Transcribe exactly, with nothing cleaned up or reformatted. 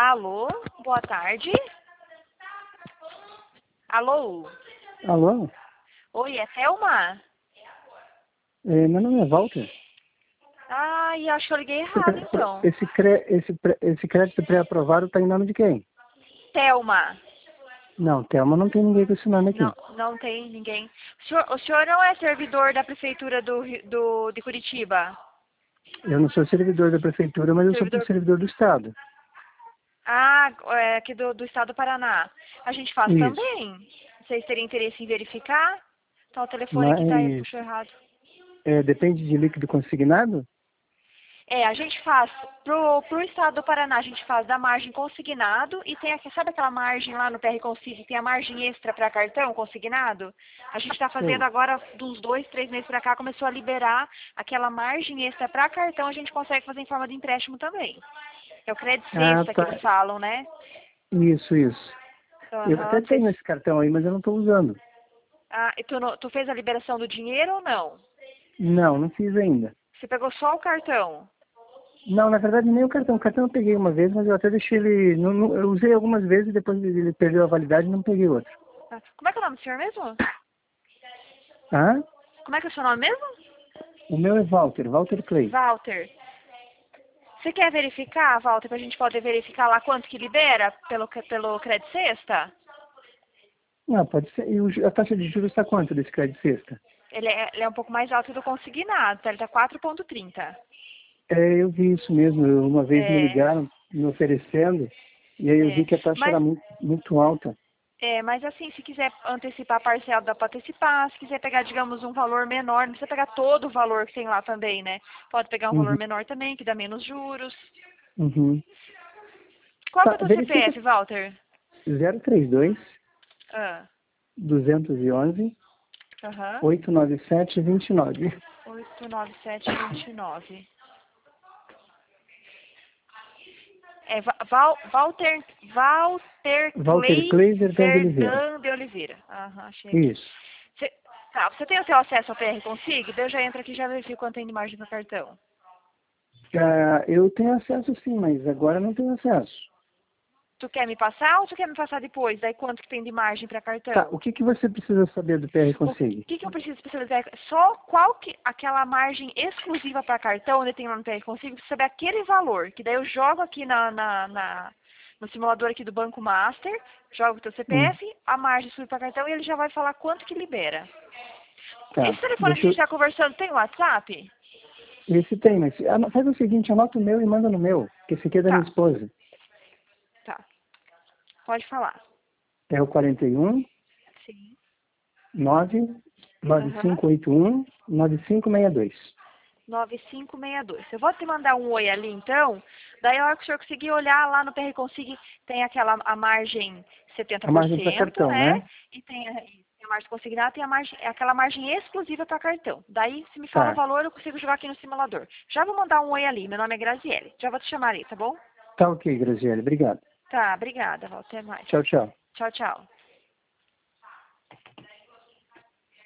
Alô, boa tarde. Alô? Alô? Oi, é Thelma? É, meu nome é Walter. Ai, acho que eu liguei errado, então. Esse, cre... esse, pre... esse crédito pré-aprovado está em nome de quem? Thelma. Não, Thelma, não tem ninguém com esse nome aqui. Não, não tem ninguém. O senhor, o senhor não é servidor da prefeitura do, Rio- do, de Curitiba? Eu não sou servidor da prefeitura, mas eu sou Servidor... servidor do Estado. Ah, é aqui do, do estado do Paraná. A gente faz Isso. também. Vocês teriam interesse em verificar? Tá, o telefone aqui tá, Mas puxou errado. é, depende de líquido consignado? É, a gente faz, pro, pro estado do Paraná, a gente faz da margem consignado e tem, aqui, sabe aquela margem lá no P R Consig, tem a margem extra para cartão consignado? A gente está fazendo Sei. agora, dos dois, três meses para cá, começou a liberar aquela margem extra para cartão, a gente consegue fazer em forma de empréstimo também. É o crédito Ah, sexta que tá. eles falam, né? Isso, isso. Eu Aham, até não sei tenho se- esse cartão aí, mas eu não estou usando. Ah, e tu, não- tu fez a liberação do dinheiro ou não? Não, não fiz ainda. Você pegou só o cartão? Não, na verdade nem o cartão. O cartão eu peguei uma vez, mas eu até deixei ele... Não, não- eu usei algumas vezes e depois ele perdeu a validade e não peguei outro. Ah, como é que é o nome do senhor mesmo? Ah? Como é que é o seu nome mesmo? O meu é Walter, Walter Clay. Walter. Você quer verificar, Walter, para a gente poder verificar lá quanto que libera pelo, pelo crédito sexta? Não, pode ser. E o ju- a taxa de juros está quanto desse crédito sexta? Ele é, ele é um pouco mais alto do consignado, tá? Ele tá quatro ponto trinta. É, eu vi isso mesmo. Eu- uma vez me É, ligaram me oferecendo e aí eu vi é. que a taxa Mas, era muito, muito alta. é, mas assim, se quiser antecipar a parcela, dá para antecipar. Se quiser pegar, digamos, um valor menor, não precisa pegar todo o valor que tem lá também, né? Pode pegar um valor Uhum, menor também, que dá menos juros. uhum. Qual que é Tá, o teu verifica C P F, Walter? zero três dois, Ah, duzentos e onze, aham. oitocentos e noventa e sete, vinte e nove. oito nove sete dois nove. É Va- Val, Walter, Walter Walter Clay Clay Verdão de Oliveira. Verdão de Oliveira. Aham, achei aqui. Isso. Cê, tá, você tem o seu acesso ao P R Consig? Daí eu já entro aqui e já verifico quanto tem de margem para cartão. Ah, eu tenho acesso sim, mas agora não tenho acesso. Tu quer me passar ou tu quer me passar depois? Daí quanto que tem de margem para Tá, cartão? o que, que você precisa saber do P R O Consig? que, que eu preciso especializar? Só qual que aquela margem exclusiva para cartão, onde tem lá no P R Consig, preciso saber aquele valor, que daí eu jogo aqui na, na, na- no simulador aqui do Banco Master, jogo o teu Hum, C P F, a margem exclusiva para cartão e ele já vai falar quanto que libera. tá, Esse telefone que a deixa gente eu... está conversando tem WhatsApp? Esse tem, mas ah, faz o seguinte, anota o meu e manda no meu, que esse aqui é da minha Tá, esposa. tá. Pode falar. É o quarenta e um, Sim. nove, nove Aham. cinco oito um, nove cinco seis dois. nove cinco seis dois. Eu vou te mandar um oi ali então, daí a hora que o senhor conseguir olhar lá no P R Consig, tem aquela a margem setenta A por margem para cento, cartão, né? né? E tem a, e tem a margem consignada, tem a margem, é aquela margem exclusiva para cartão. Daí, se me fala o Tá. valor, eu consigo jogar aqui no simulador. Já vou mandar um oi ali, meu nome é Graziele. Já vou te chamar aí, tá bom? Tá ok, Graziele. Obrigado. Tá, obrigada, Val. Até mais. Tchau, tchau. Tchau, tchau.